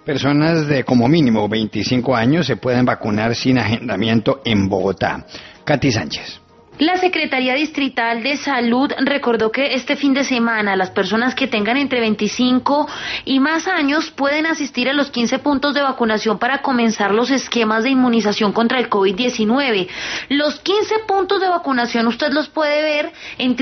Personas de como mínimo 25 años se pueden vacunar sin agendamiento en Bogotá. Katy Sánchez. La Secretaría Distrital de Salud recordó que este fin de semana las personas que tengan entre 25 y más años pueden asistir a los 15 puntos de vacunación para comenzar los esquemas de inmunización contra el COVID-19. Los 15 puntos de vacunación usted los puede ver en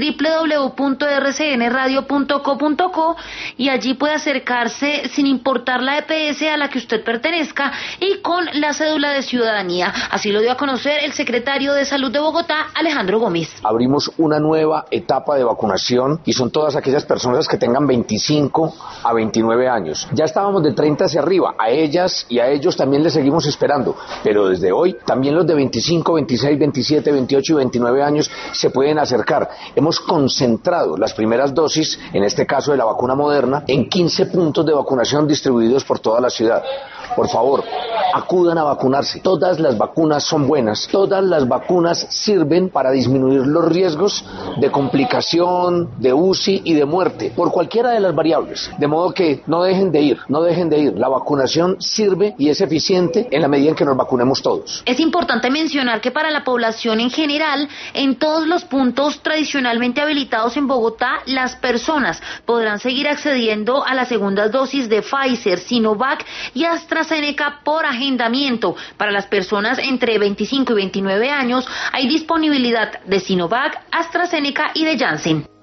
www.rcnradio.co.co y allí puede acercarse sin importar la EPS a la que usted pertenezca y con la cédula de ciudadanía. Así lo dio a conocer el secretario de Salud de Bogotá, Alejandro Gómez. Abrimos una nueva etapa de vacunación y son todas aquellas personas que tengan 25 a 29 años. Ya estábamos de 30 hacia arriba, a ellas y a ellos también les seguimos esperando, pero desde hoy también los de 25, 26, 27, 28 y 29 años se pueden acercar. Hemos concentrado las primeras dosis, en este caso de la vacuna Moderna, en 15 puntos de vacunación distribuidos por toda la ciudad. Por favor, acudan a vacunarse. Todas las vacunas son buenas, todas las vacunas sirven para disminuir los riesgos de complicación, de UCI y de muerte, por cualquiera de las variables. De modo que no dejen de ir. La vacunación sirve y es eficiente en la medida en que nos vacunemos todos. Es importante mencionar que para la población en general, en todos los puntos tradicionalmente habilitados en Bogotá, las personas podrán seguir accediendo a las segundas dosis de Pfizer, Sinovac y AstraZeneca por agendamiento. Para las personas entre 25 y 29 años hay disponibilidad de Sinovac, AstraZeneca y de Janssen.